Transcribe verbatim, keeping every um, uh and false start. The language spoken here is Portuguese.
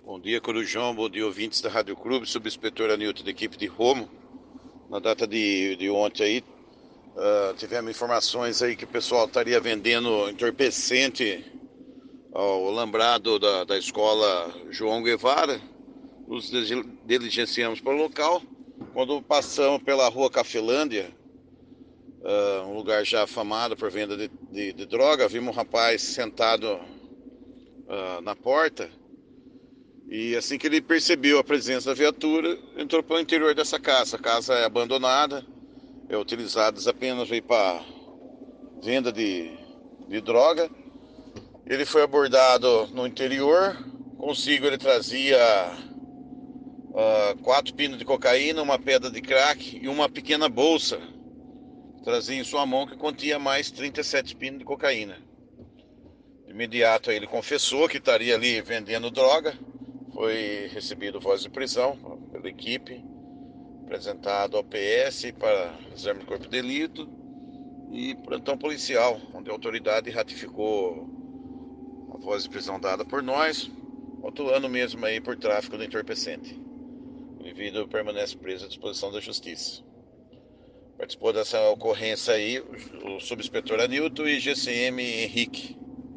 Bom dia, Corujão. Bom dia, ouvintes da Rádio Clube. Subinspetor Anilton, da equipe de Romo. Na data de, de ontem aí, uh, tivemos informações aí que o pessoal estaria vendendo entorpecente ao alambrado da, da escola João Guevara. Nos diligenciamos para o local. Quando passamos pela rua Cafelândia, uh, um lugar já afamado por venda de, de, de droga, vimos um rapaz sentado uh, na porta. E assim que ele percebeu a presença da viatura, entrou para o interior dessa casa. A casa é abandonada, é utilizada apenas para venda de, de droga. Ele foi abordado no interior. Consigo ele trazia uh, quatro pinos de cocaína, uma pedra de crack e uma pequena bolsa. Trazia em sua mão que continha mais trinta e sete pinos de cocaína. De imediato ele confessou que estaria ali vendendo droga. Foi recebido voz de prisão pela equipe, apresentado ao P S para exame de corpo de delito e plantão policial, onde a autoridade ratificou a voz de prisão dada por nós, autuando mesmo aí por tráfico de entorpecente. O indivíduo permanece preso à disposição da justiça. Participou dessa ocorrência aí o subinspetor Anilton e G C M Henrique.